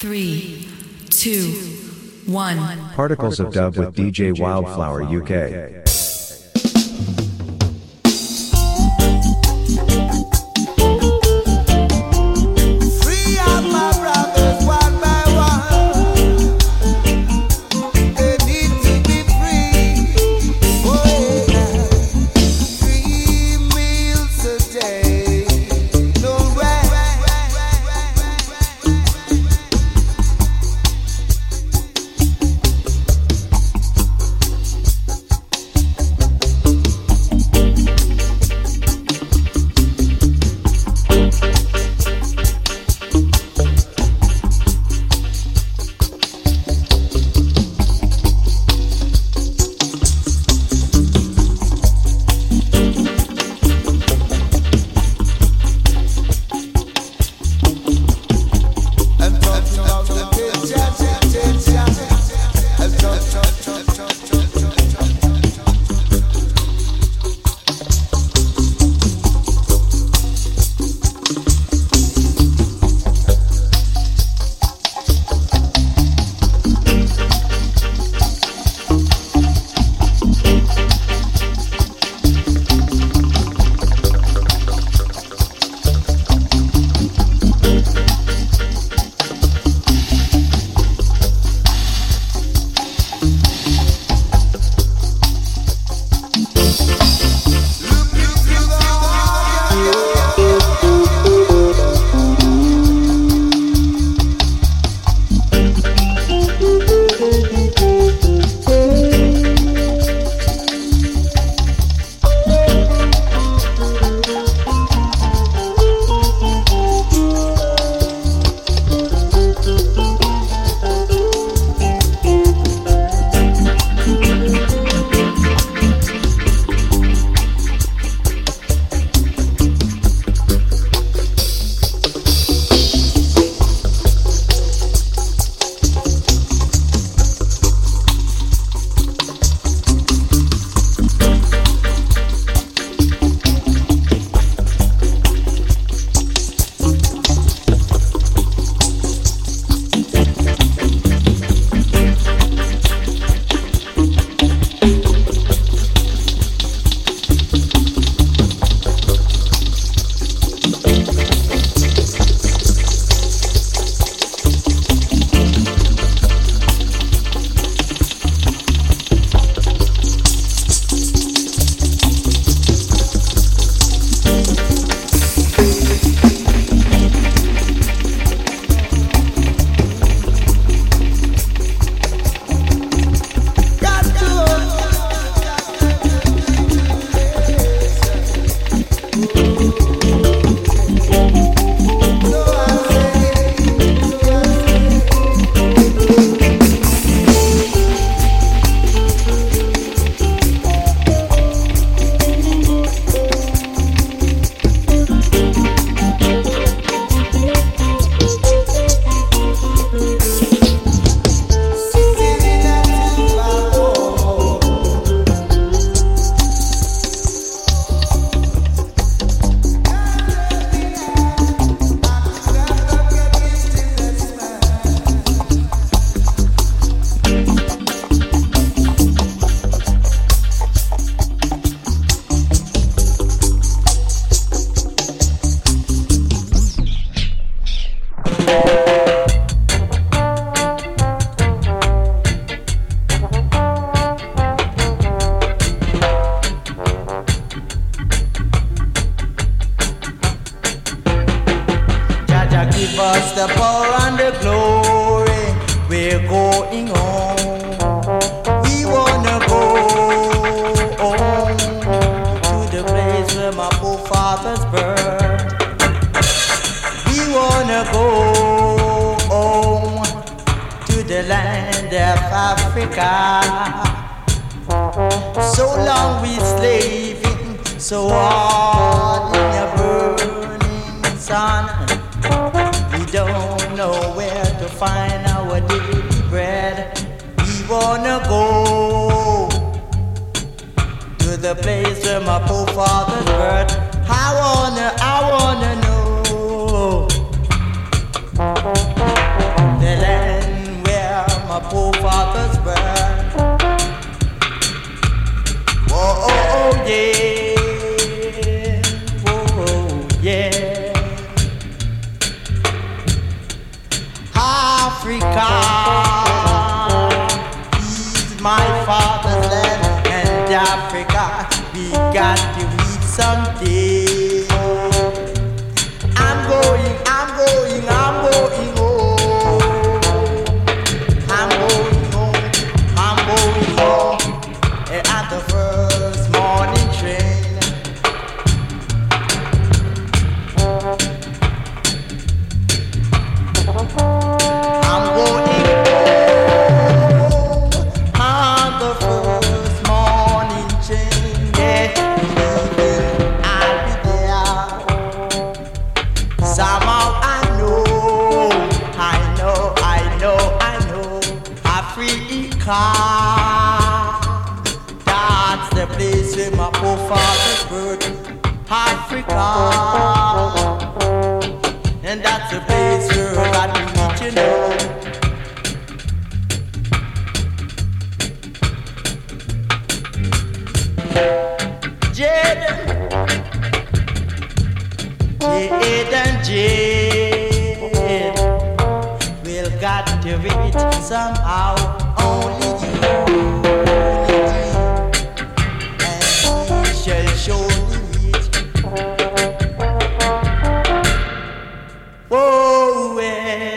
3, 2, 1. Particles of Dub with DJ Wildflower UK. I wanna know Africa is my father's land, and Africa we got to meet someday. I'm going home. I'm going home at the first morning train. I'm going home on the first morning train. Yeah, I'll be there. Somehow I know Africa. That's the place where my forefathers birthed. Africa. And that's the place where God will meet, you know. Jade, we'll got to reach somehow. Only you, and we shall surely reach. Oh, yeah.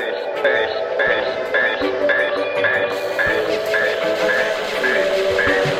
First.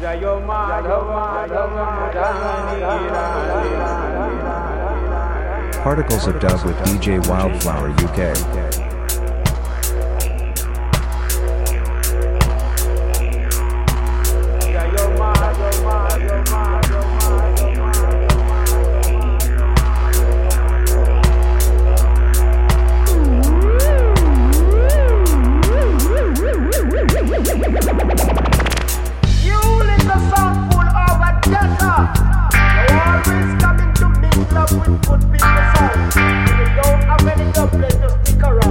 Particles of Dub with DJ Wildflower UK. With good people sound. If you don't have any double, just stick around.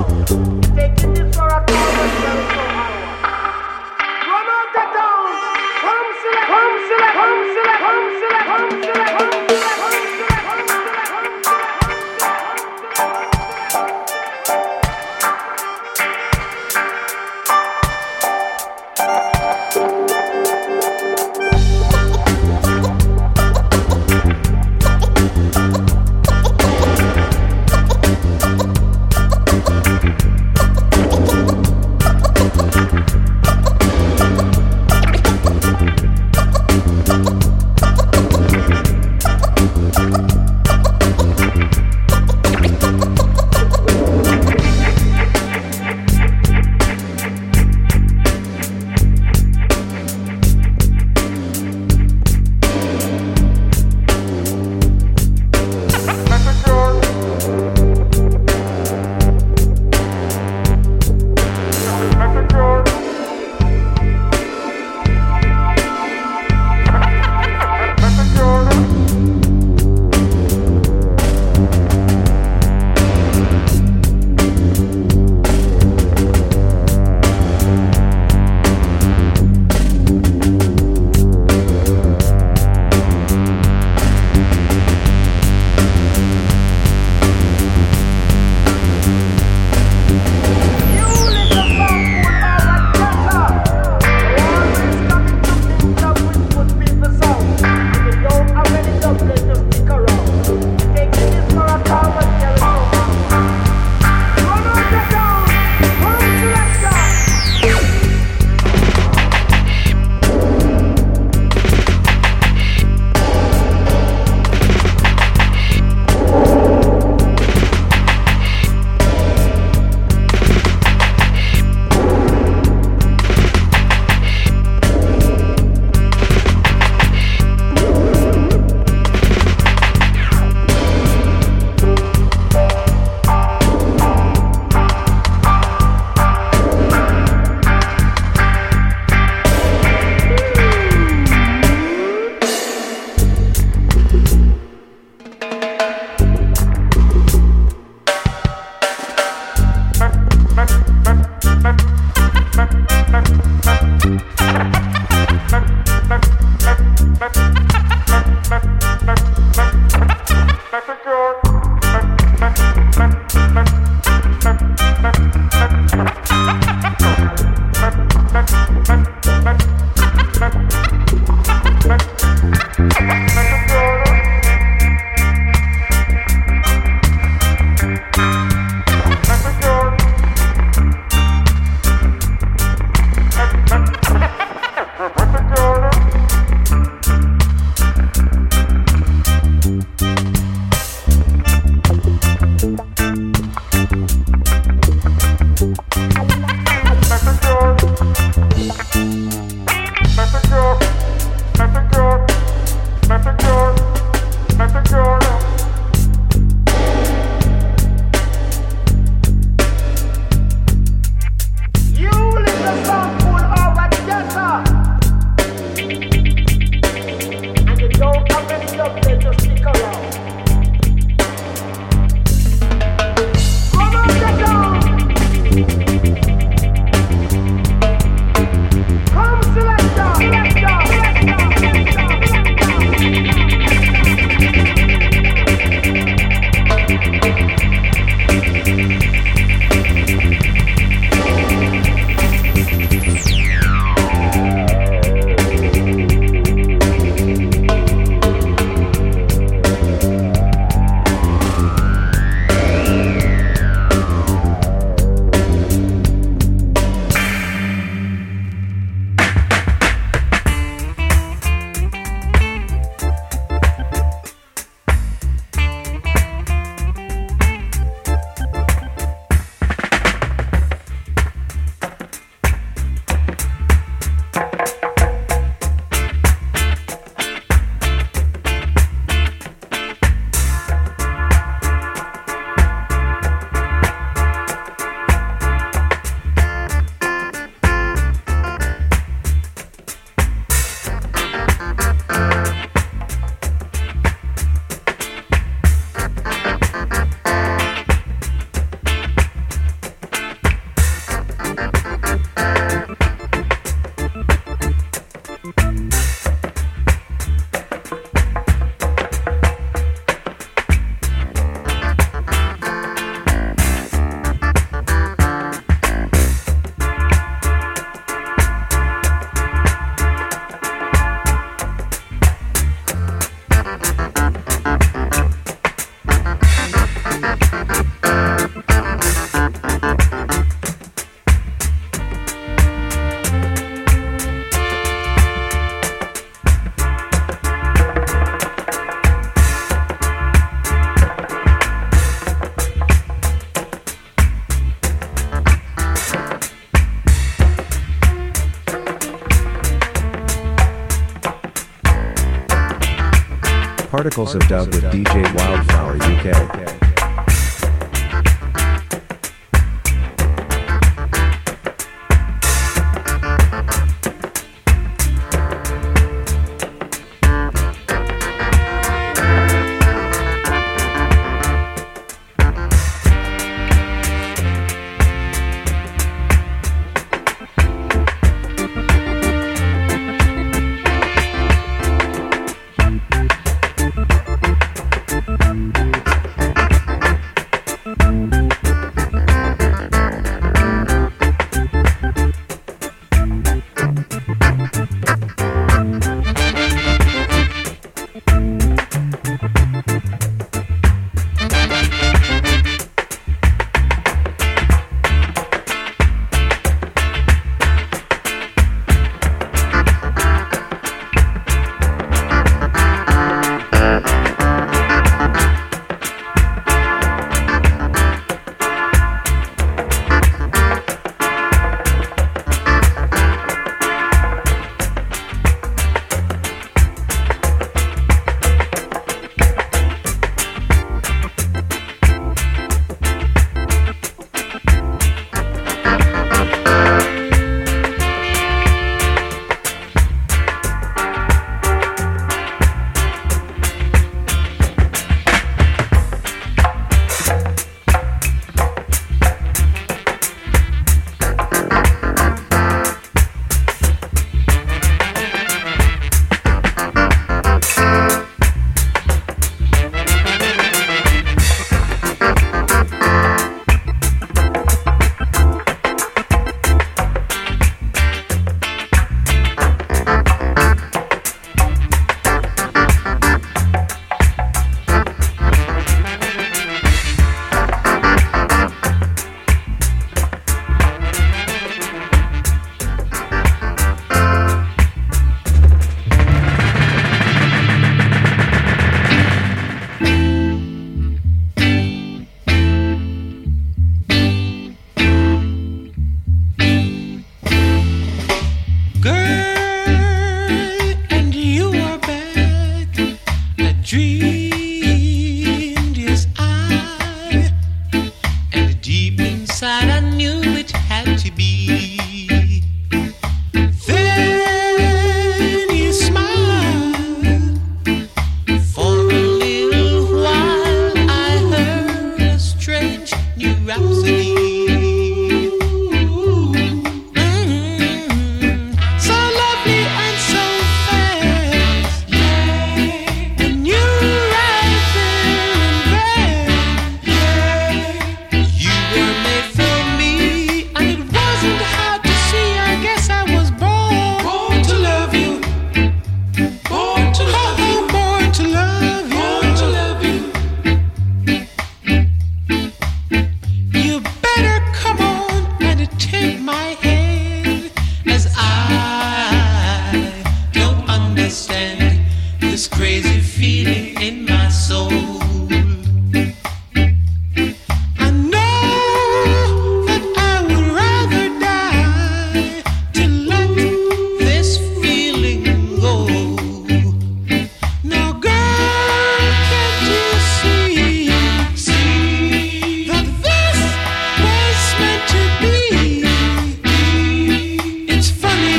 Particles of Dub with DJ Wildflower UK.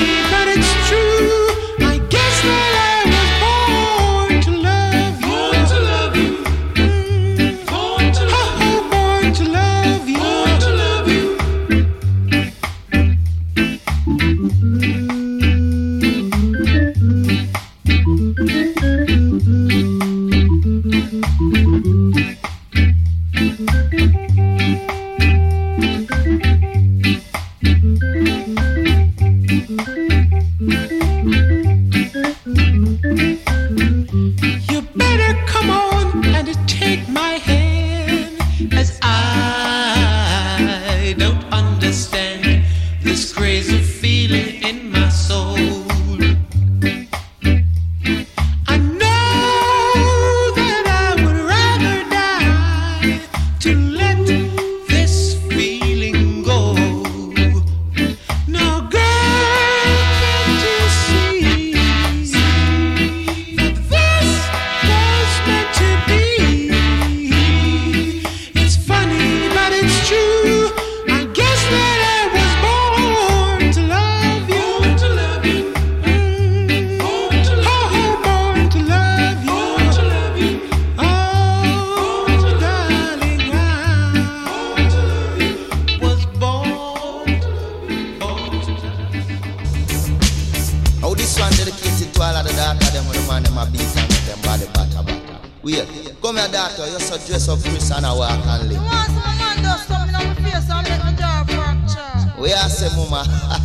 I guess that I was born to love you. them when the man them a beat and make them body batter. Wait, come here daughter, you so dress up Chris and I walk and live. You want some man does something on my face and make my jaw fracture. We are say mama.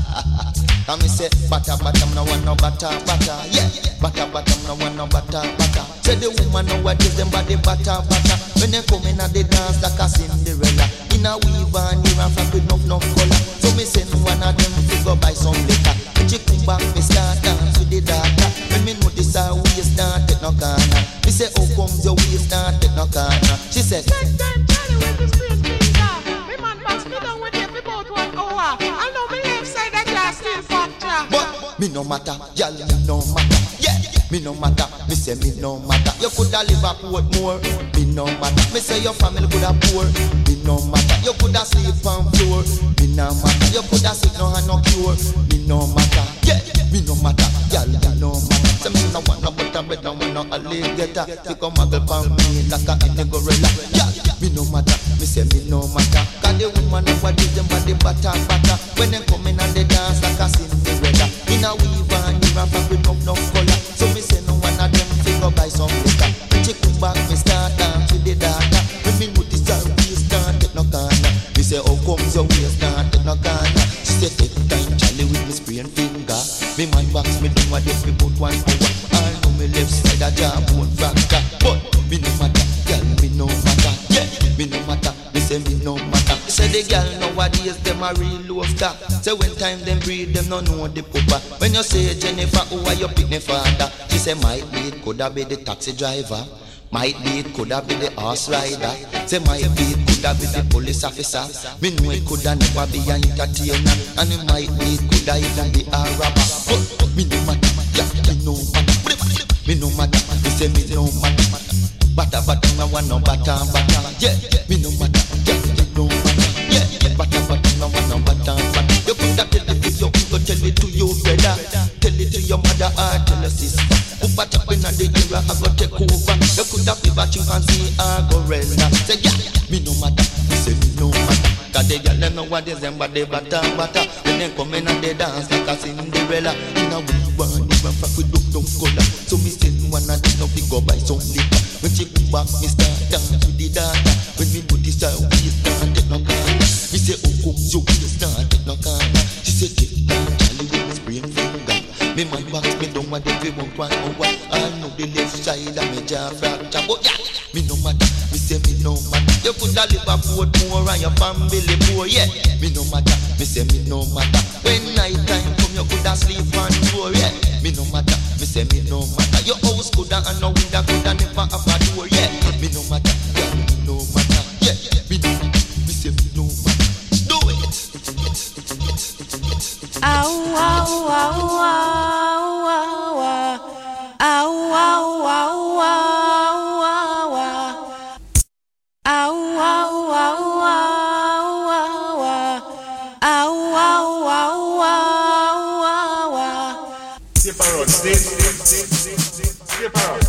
And me say, butter, no want no butter, yeah. Butter, no want no butter. Say the woman nowadays, them body butter. When they come in and they dance like a Cinderella. In a weave and ear and flap with no color. So me send one of them to go buy some liquor. When she come back, me start dance with the daughter. When me notice her waist not take no corner. Me say, how comes your waist not take no corner? She said, take time, Charlie, with the straight finger. Me man box me down with you for about 1 hour. I know me left side that just still fracture. But me no matter, y'all me no matter. Yeah, me no matter. Me say me no matter. You coulda live a Portmore. Me no matter. Me say your family coulda poor. Me no matter. You coulda sleep on floor. Me no matter. You coulda sick no have no cure. Me no matter. Yeah, me no matter. Y'all me no matter. Say me no want no butter bread, no want no alligator. Take a muggle pan me like a any gorilla. Yeah, me no matter. Me say me no matter. 'Cause the woman nowadays them body butter. When they come in and they dance like a Cinderella. In a weave and ear and flap with no color. So me say no one of them fi go buy some liquor. When she come back, me start dance with the daughter. When me notice her waist not take no corner. Me say how comes your waist not take no corner? She say take time, Charlie, with me sprain finger. Me man box me down a day fi about 1 hour. I know me left side a jawbone fracture. But me no matter, girl, me no matter. Yeah, me no matter. Me say me no matter. Me say the girl nowadays them a real low stock. Say when time them breed them no know the papa. When you say Jennifer, who are your picnic father? She say might be it coulda be the taxi driver. Might be it coulda be the horse rider. Say might be it coulda be the police officer. Me know it coulda never be an entertainer. And it might be it coulda even be a rapper. But me no matter, yeah, me no matter. Me no matter, me say me no matter. Butter, no want no butter. Yeah, me no matter, yeah, me no matter. Yeah, butter, no want no butter. You coulda tell it to your go tell it to your brother. Tell it to your mother or tell your sister. Who butter in the era, I go take over. You coulda be watching chimpanzee or gorilla. Say yeah, me no matter, me say me no matter. 'Cause they girl them nowadays them body butter. When they come in and they dance like a Cinderella. In a weave and even frack with no color. So me send one of them now fi go buy some liquor. When she come back, me start dance with the daughter. When me notice her waist not take no corner. Me say how comes your waist not take no corner? She say take time, Charlie, with me sprain finger. Me man box me down and every about 1 hour. I know the left side of me jaw fracture. But yeah, me no matter, me say me no matter. You coulda live a Portmore and your family poor. Yeah, me no matter, me say me no matter. When night time come, you coulda sleep on the floor. Yeah, me no matter, me say me no matter. Your house coulda and no window coulda never have a door. Yeah, me no matter, yeah, me no matter. Yeah, me no matter, me say me no matter. Do it. Ow, ow, ow, ow, ow, ow. Ow, ow, ow, ow, ow, ow. Ow, ow, ow, ow, ow, ow. Ow, ow, ow, ow, ow, ow. Skip around, skip around.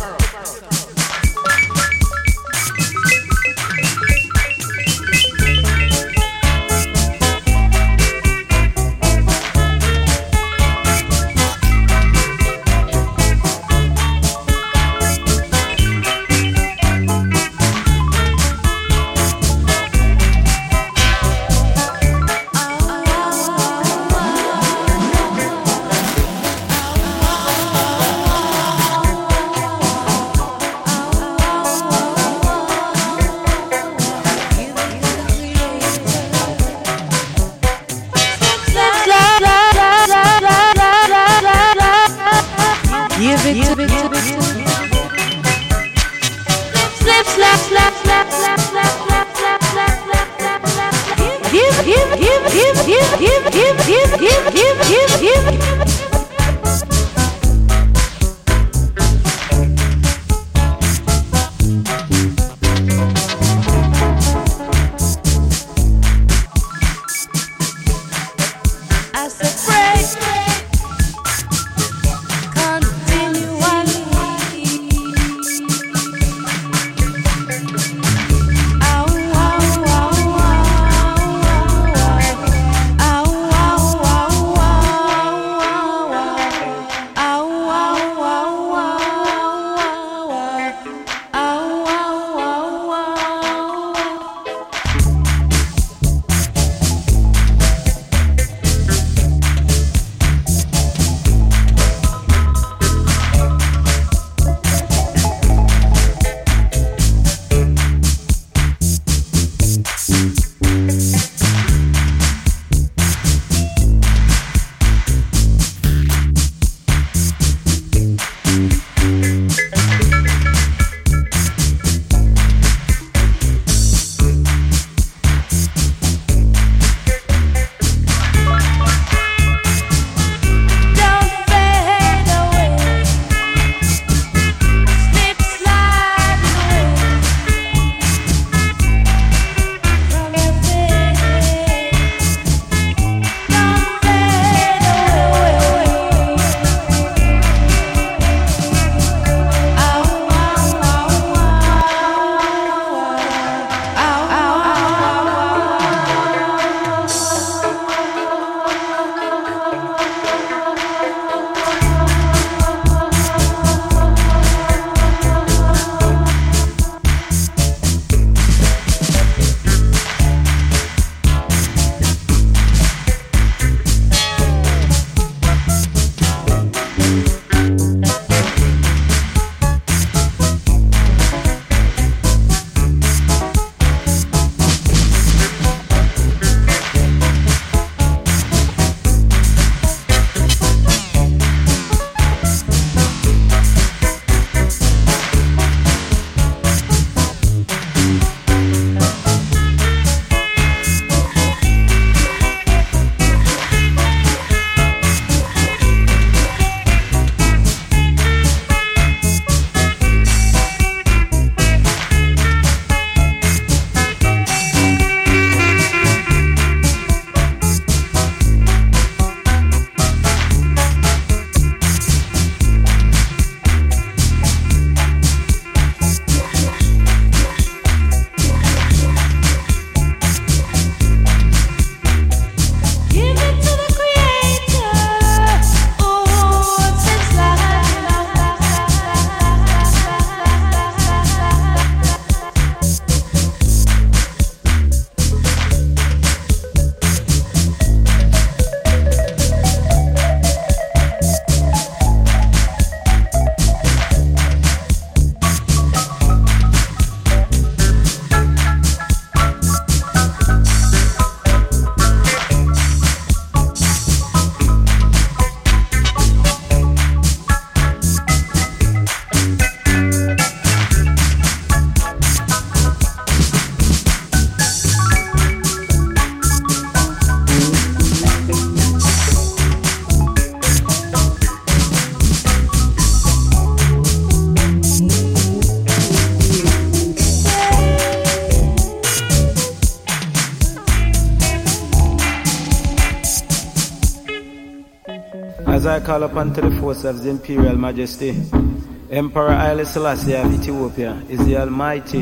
I call upon to the force of His Imperial Majesty, Emperor Haile Selassie of Ethiopia is the Almighty.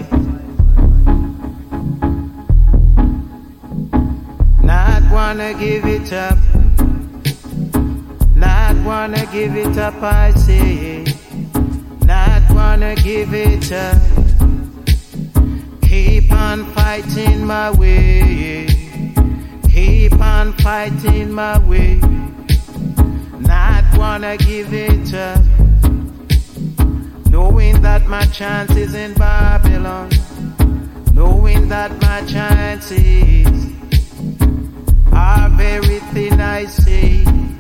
Not wanna give it up, not wanna give it up, I say, not wanna give it up. Keep on fighting my way, keep on fighting my way. Not wanna give it up, knowing that my chance is in Babylon, knowing that my chances are very thin, I say.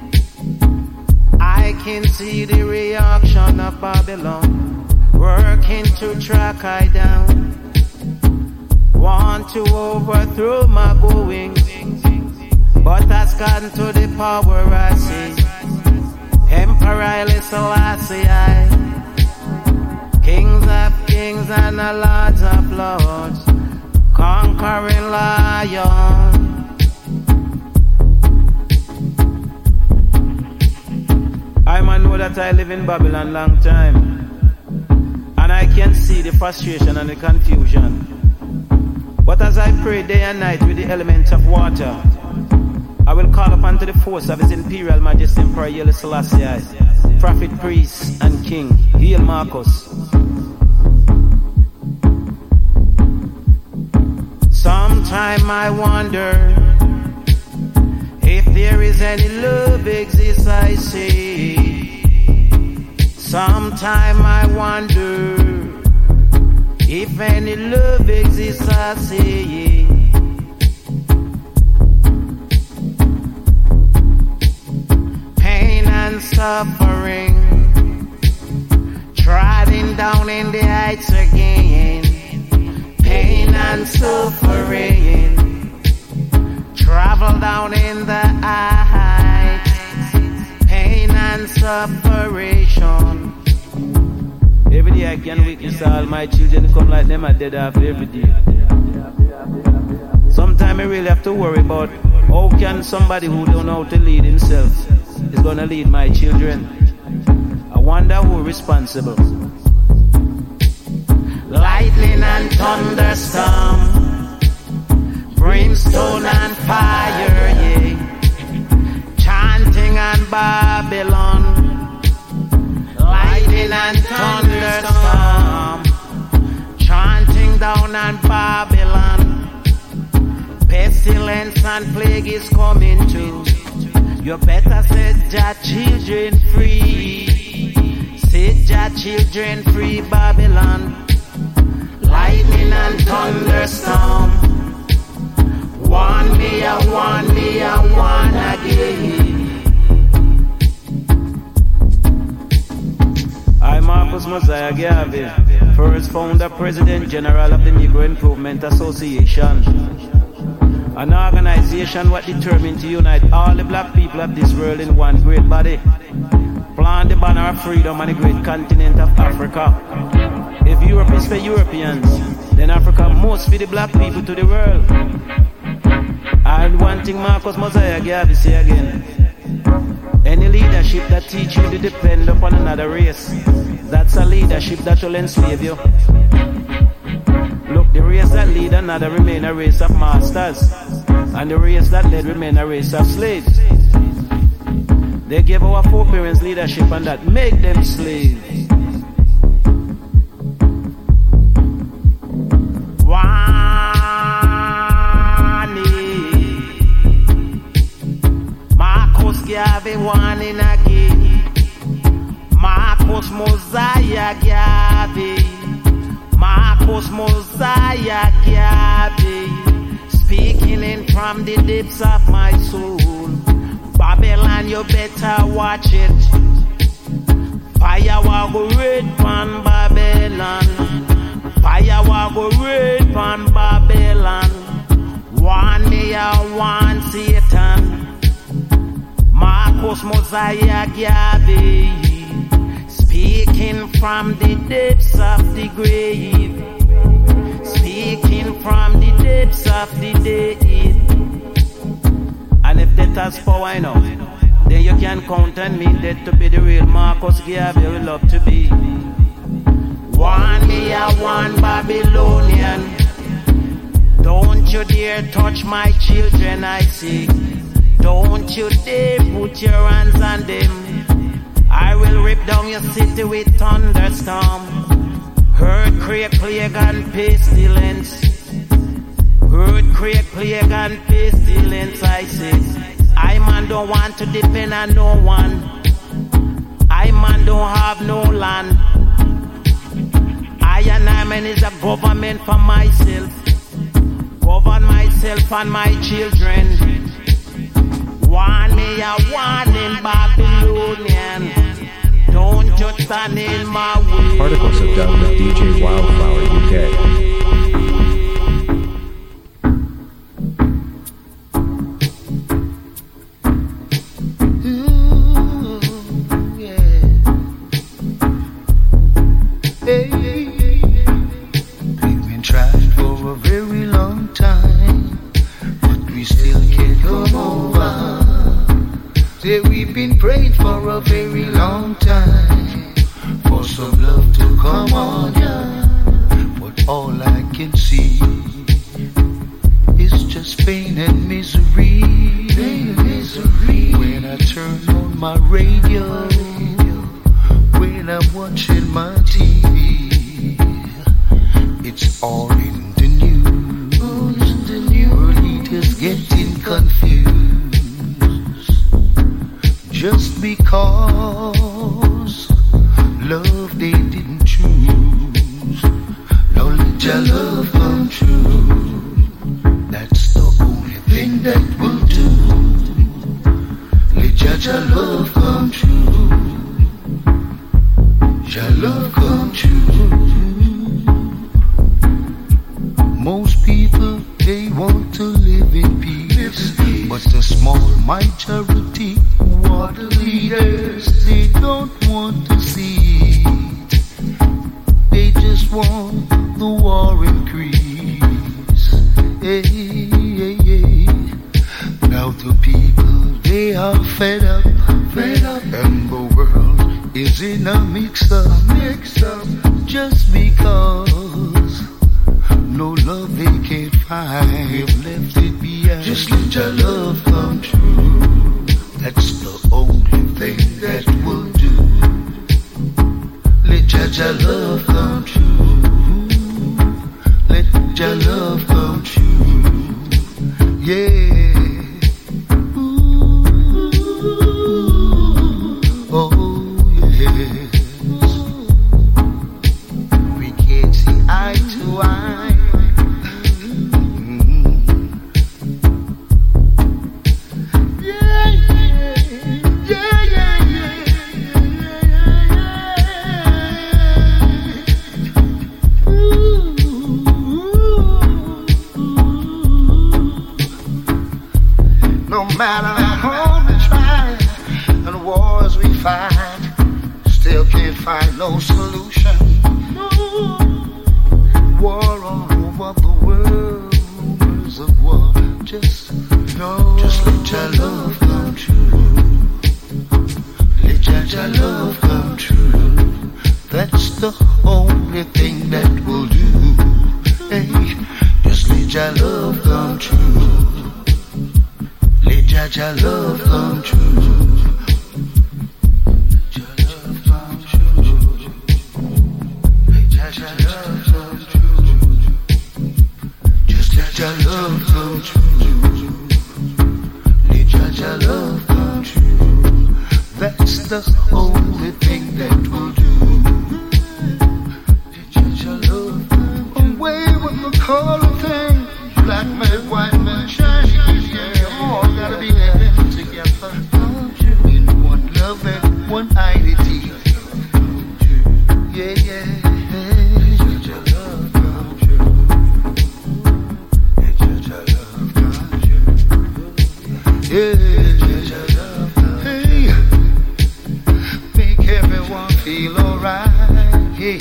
I can see the reaction of Babylon, working to track I down, want to overthrow my goings, but has gotten to the power I see. Emperor Haile Selassie, kings of kings and the lords of lords, conquering lion. I man know that I live in Babylon long time, and I can see the frustration and the confusion. But as I pray day and night with the elements of water, I will call upon to the force of His Imperial Majesty Emperor Haile Selassie, prophet, priest, and king. Hail Marcus. Sometime I wonder if there is any love exists, I say. Sometime I wonder if any love exists, I say. And suffering, trotting down in the heights again. Pain and suffering, travel down in the heights. Pain and separation. Every day I can witness all my children come like them are dead after every day. Sometimes I really have to worry about how can somebody who don't know how to lead himself is gonna lead my children. I wonder who is responsible. Lightning and thunderstorm, brimstone and fire, yeah. Chanting and Babylon. Lightning and thunderstorm, chanting down on Babylon. Pestilence and plague is coming too. You better set your children free. Set your children free, Babylon. Lightning and thunderstorm. Warn me, I warn again. I, Marcus Mosiah Garvey, first founder, President General of the Negro Improvement Association. An organization what determined to unite all the black people of this world in one great body. Plant the banner of freedom on the great continent of Africa. If Europe is for Europeans, then Africa must be the black people to the world. And one thing Marcus Mosiah Garvey say again, any leadership that teach you to depend upon another race, that's a leadership that will enslave you. Look, the race that lead another remain a race of masters, and the race that led remain a race of slaves. They gave our foreparents leadership and that make them slaves. Marcus Garvey warning again. Marcus Mosiah Garvey. Marcus Mosiah Garvey, speaking in from the depths of my soul. Babylon, you better watch it. Fire will go red pan Babylon. Fire will go red pan Babylon. Warn me, I want Satan. Marcus Mosiah Garvey, speaking from the depths of the grave, speaking from the depths of the dead. And if that has power, I know, then you can count on me dead to be the real Marcus Garvey we love to be. One me a one Babylonian. Don't you dare touch my children, I say. Don't you dare put your hands on them. I will rip down your city with thunderstorm. Earthquake, plague and pestilence. Earthquake, plague and pestilence, I say. I man don't want to depend on no one. I man don't have no land. I and I man is a government for myself. Govern myself and my children. Warn me a warning Babylonian. Don't you stand in my way. Particles of Dub with DJ Wildflower UK. We've been praying for a very long time for some love to come on, yeah. But all I can see is just pain and misery. Pain and misery. When I turn on my radio, when I'm watching my TV, it's all in the news. World leaders getting confused. Just because love they didn't choose. Now let your love come true. That's the only thing that will do. Let your love come true. Your love come true. Most people, they want to live in peace, but the small majority water leaders, they don't want to see it. They just want the war increase. Hey, hey, hey. Now the people, they are fed up, and the world is in a mix-up, just because no love they can't find. They've left it behind. Just let your love come true. That's the only thing that will do. Let your love come true. Let your love come true. Yeah. Ooh. Oh yes. We can't see eye to eye. No matter how hard we try and the wars we fight, still can't find no solution. War all over the world, rumors of war. Just let your love come true. Let your love come true. That's the only thing that will do. Hey, just let your love come true. Let your love come true. Let your love come true. Let your love come true. Just let your love come true. Let your love come true. That's the only thing that will do. Let your love come true. Away with the color thing. Black man, white man, Chinese. All gotta be living together in one love and one identity. Yeah, yeah. Let your love come true. Let your love come true. Yeah, let your love come true. Hey, make everyone feel alright. Hey,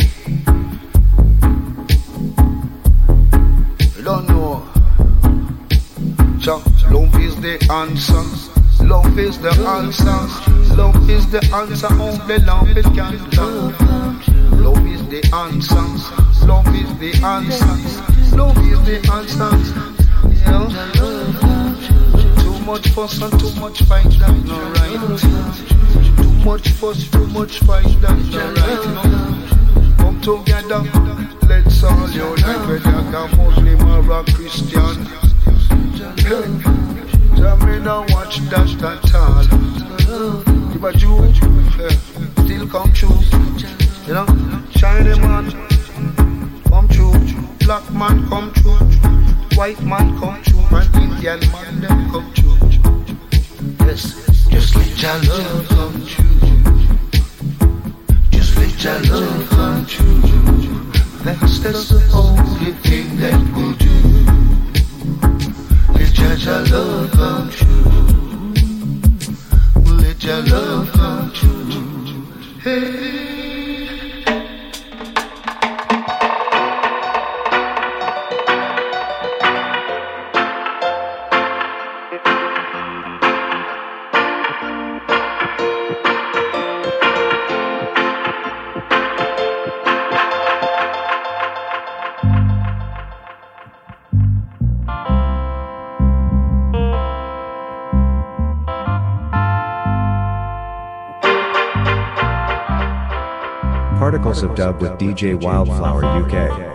don't know. Love is the answer. Love is the answer. Love is the answer. Only love it can come. Love is the answer. Love is the answer. Love is the answer. Yeah. Too much fuss and too much fight, that's not right. Too much fuss, too much fight, that's not right. No. Come together, let's all unite, whether you're Muslim or a Christian. Tell me now watch that at all. If a Jew, still come true. You know, shiny man, come true. Black man come true. White man come true. And Indian man them come true. Yes, just let your love come true. Just let your love come true. That's the only thing that will do. Let your love come true. Let your love come true. Hey. Particles of Dub with DJ Wildflower UK.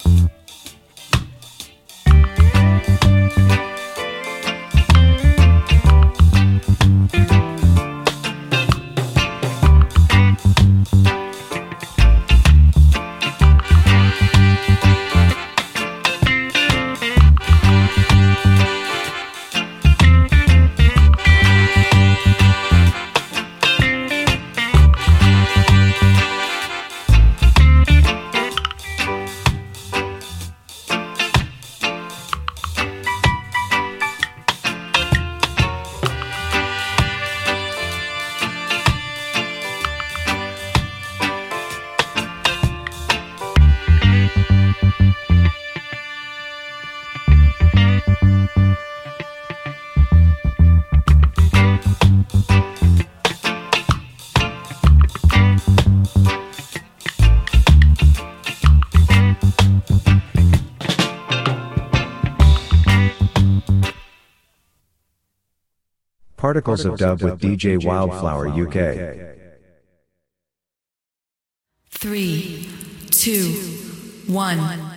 Particles of Dub with DJ Wildflower UK. 3, 2, 1.